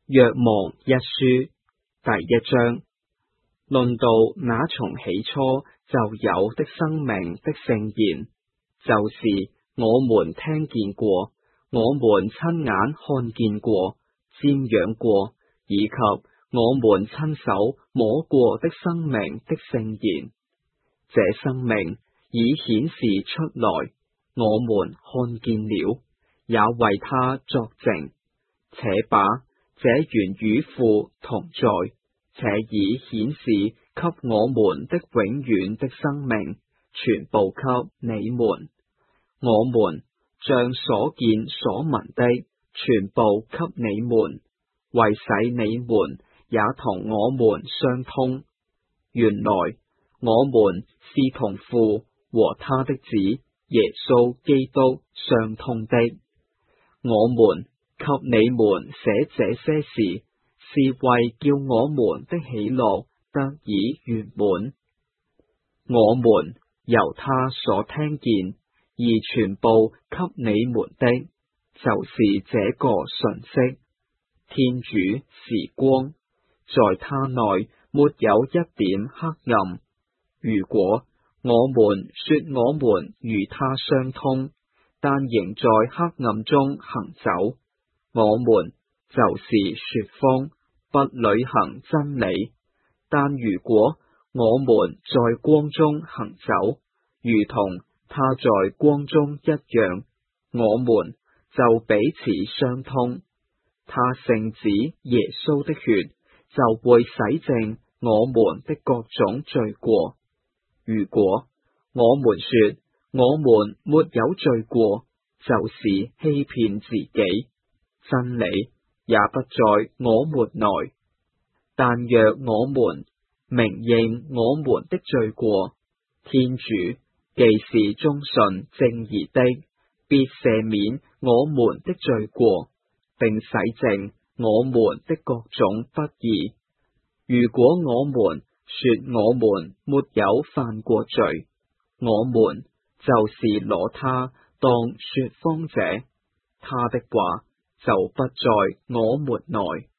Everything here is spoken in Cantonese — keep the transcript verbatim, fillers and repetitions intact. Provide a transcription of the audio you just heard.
若望一書第一章，論到那從起初就有的生命的聖言，就是我們聽見過，我們親眼看見過，瞻仰過，以及我們親手摸過的生命的聖言。這生命已顯示出來，我們看見了，也為他作證，且把這原與父同在，且已顯示給我們的永遠的生命，傳報給你們。我們將所見所聞的傳報給你們，為使你們也同我們相通。原來我們是同父和他的子耶穌基督相通的。我們給你們寫這些事，是為叫我們的喜樂得以圓滿。我們由他所聽見而傳報給你們的，就是這個訊息。天主是光，在他內沒有一點黑暗。如果我們說我們與他相通，但仍在黑暗中行走，我們就是說謊，不履行真理。但如果我們在光中行走，如同他在光中一樣，我們就彼此相通。他聖子耶穌的血就會洗淨我們的各種罪過。如果我們說我們沒有罪過，就是欺騙自己，真理也不在我們內。但若我們明認我們的罪過，天主既是忠信正義的，必赦免我們的罪過，並洗淨我們的各種不義。如果我們說我們沒有犯過罪，我們就是攞他當說謊者，他的話就不在我們內。